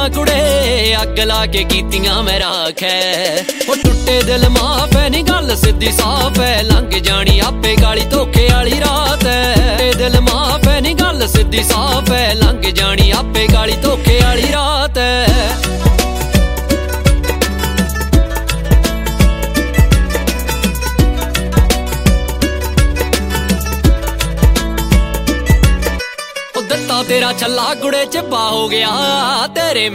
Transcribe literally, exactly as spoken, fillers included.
कुड़े अग ला के कीतियां मैं राख है। ओ टुटे दिल माफ है नी गल सीधी साफ है, लंघ जानी आपे गाली धोखे वाली रात है। टुटे दिल माफ है नी गल सीधी साफ है, लंघ जानी आपे गाली धोखे वाली रात है। दिता तेरा छला गुड़े चिब्बा हो गया, तेरे